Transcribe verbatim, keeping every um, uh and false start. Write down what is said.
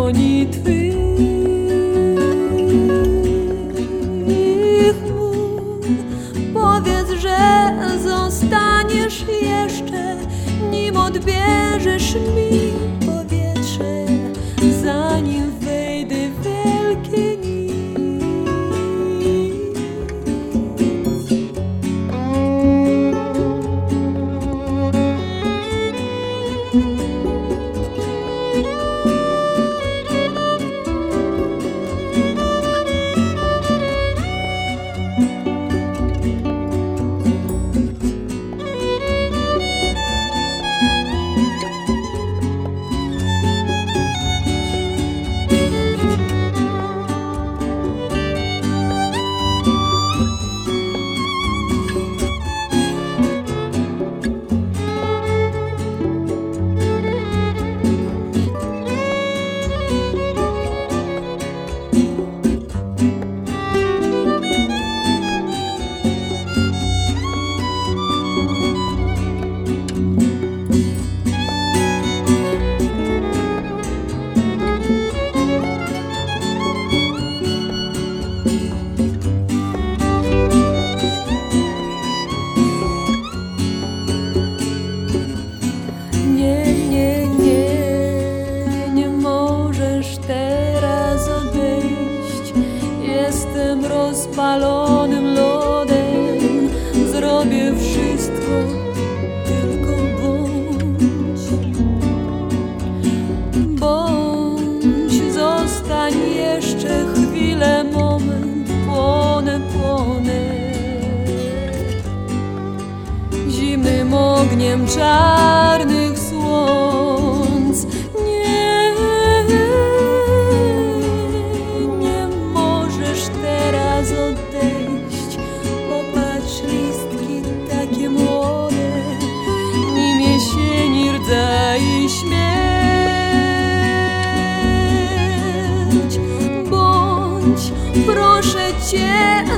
dłoni twych chmur. Powiedz, że zostaniesz jeszcze, nim odbierzesz mi powietrze, zanim wejdę w wielkie nic. Jestem rozpalonym lodem, zrobię wszystko, tylko bądź. Bądź, zostań jeszcze chwilę, moment, płonę, płonę zimnym ogniem czarnych słońc. Odejść, popatrz, listki takie młode, nim jesieni rdza i śmierć. Bądź, proszę cię,